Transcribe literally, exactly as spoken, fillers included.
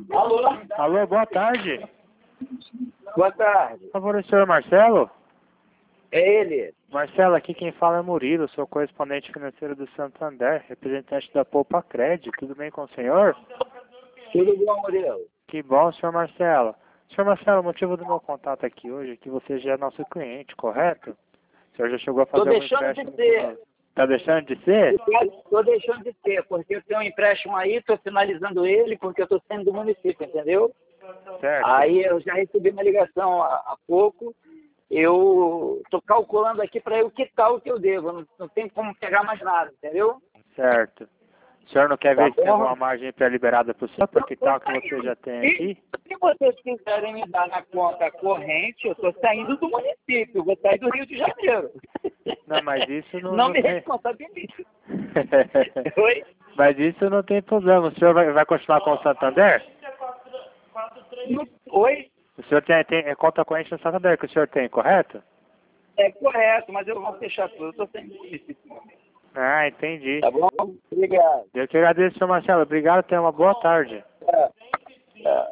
Alô? Alô, boa tarde. Boa tarde. Por favor, o senhor Marcelo? É ele. Marcelo, aqui quem fala é Murilo, sou correspondente financeiro do Santander, representante da Poupa Crédito. Tudo bem com o senhor? Tudo bom, Murilo? Que bom, senhor Marcelo. Senhor Marcelo, o motivo do meu contato aqui hoje é que você já é nosso cliente, correto? O senhor já chegou a fazer Tô algum deixando empréstimo de ser. conosco? Tá deixando de ser? Estou deixando de ser, porque eu tenho um empréstimo aí, estou finalizando ele, porque eu estou saindo do município, entendeu? Certo. Aí eu já recebi uma ligação há, há pouco, eu estou calculando aqui para eu quitar o que eu devo, não, não tem como pegar mais nada, entendeu? Certo. O senhor não quer Tá ver se tem bom? alguma margem pré-liberada para o senhor, para quitar o que você já tem aqui? Se, se vocês quiserem me dar na conta corrente, eu estou saindo do município, eu vou sair do Rio de Janeiro. Não, mas isso não... Não não me tem... responsabilize. Oi? Mas isso não tem problema. O senhor vai, vai continuar com o Santander? Oi? O senhor tem, tem é conta corrente no Santander que o senhor tem, correto? É correto, mas eu vou fechar tudo, eu estou saindo do município. Ah, entendi. Tá bom? Obrigado. Eu que agradeço, senhor Marcelo. Obrigado, tenha uma boa tarde. É. É.